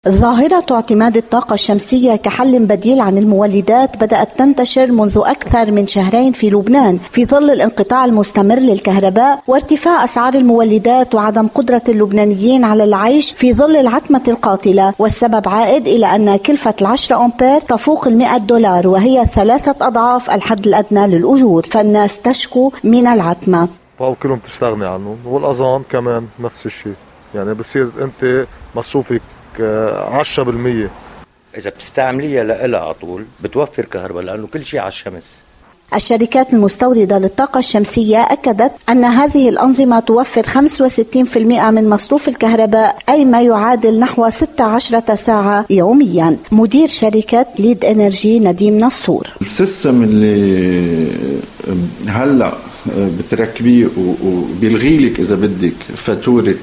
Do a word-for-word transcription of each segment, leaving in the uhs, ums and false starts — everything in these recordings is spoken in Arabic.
ظاهرة اعتماد الطاقة الشمسية كحل بديل عن المولدات بدأت تنتشر منذ أكثر من شهرين في لبنان في ظل الانقطاع المستمر للكهرباء وارتفاع أسعار المولدات وعدم قدرة اللبنانيين على العيش في ظل العتمة القاتلة، والسبب عائد إلى أن كلفة العشرة أمبير تفوق المئة دولار وهي ثلاثة أضعاف الحد الأدنى للأجور، فالناس تشكو من العتمة. فهو كلهم تستغني عنهم، والأذان كمان نفس الشيء، يعني بصير أنت مصروفك عشرة بالمية. إذا بتستعمليها لإلها على طول بتوفر كهرباء لأنه كل شيء على الشمس. الشركات المستوردة للطاقة الشمسية أكدت أن هذه الأنظمة توفر خمسة وستين بالمئة من مصروف الكهرباء، أي ما يعادل نحو ستة عشر ساعة يوميا. مدير شركة ليد إنرجي نديم نصور: السيستم اللي هلأ بتركبيه وبيلغي لك إذا بدك فاتورة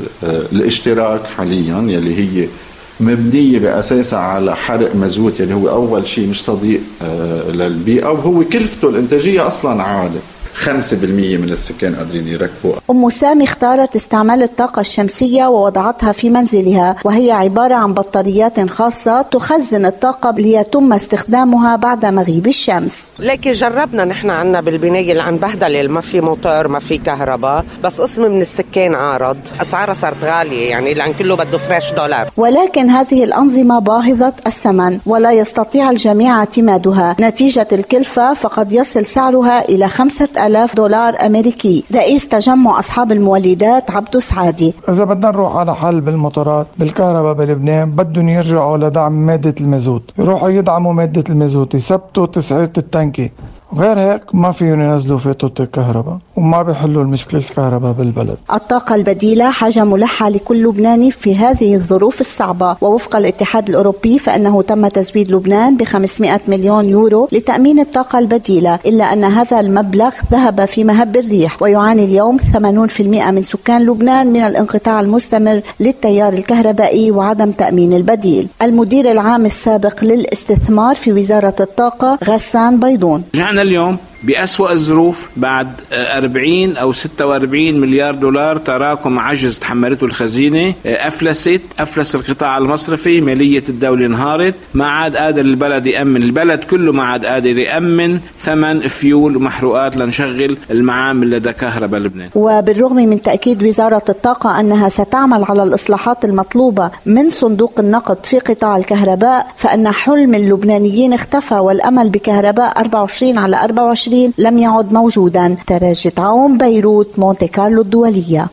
الاشتراك حاليا، يلي هي مبنية بأساسها على حرق مازوت، يلي هو أول شيء مش صديق للبيئة، وهو كلفته الإنتاجية أصلا عالية. خمسة بالمئة من السكان قادرين يركبوا. أم سامي اختارت استعمال الطاقة الشمسية ووضعتها في منزلها، وهي عبارة عن بطاريات خاصة تخزن الطاقة ليتم استخدامها بعد مغيب الشمس. لكن جربنا نحن عنا بالبناية اللي عن بهدلة، ما في موتور ما في كهرباء، بس قسم من السكان عارض، أسعارها صارت غالية يعني لأن كله بده فريش دولار. ولكن هذه الأنظمة باهظة الثمن ولا يستطيع الجميع اعتمادها، نتيجة الكلفة فقد يصل سعرها إلى خمسة آلاف دولار أمريكي. رئيس تجمع أصحاب المولدات عبدو سعادي: إذا بدنا نروح على حل بالموتورات بالكهرباء بلبنان بدهم يرجعوا لدعم مادة المازوت، يروحوا يدعموا مادة المازوت، يثبتوا تسعيرة التنكي، غير هيك ما فيهم ينزلوا فاتورة الكهرباء وما بيحلوا المشكلة الكهرباء بالبلد. الطاقة البديلة حاجة ملحة لكل لبناني في هذه الظروف الصعبة، ووفق الاتحاد الأوروبي فإنه تم تزويد لبنان بخمسمئة مليون يورو لتأمين الطاقة البديلة، إلا أن هذا المبلغ ذهب في مهب الريح، ويعاني اليوم ثمانين بالمئة من سكان لبنان من الانقطاع المستمر للتيار الكهربائي وعدم تأمين البديل. المدير العام السابق للاستثمار في وزارة الطاقة غسان بيضون: اليوم بأسوأ الظروف بعد أربعين أو ستة وأربعين مليار دولار تراكم عجز تحملته الخزينة، أفلست أفلس القطاع المصرفي، مالية الدولة انهارت، ما عاد قادر البلد يأمن، البلد كله ما عاد قادر يأمن ثمن فيول ومحروقات لنشغل المعامل لدى كهرباء لبنان. وبالرغم من تأكيد وزارة الطاقة أنها ستعمل على الإصلاحات المطلوبة من صندوق النقد في قطاع الكهرباء، فإن حلم اللبنانيين اختفى، والأمل بكهرباء أربعة وعشرين على أربعة وعشرين لم يعد موجودا. تراجت عون، بيروت، مونتي كارلو الدولية.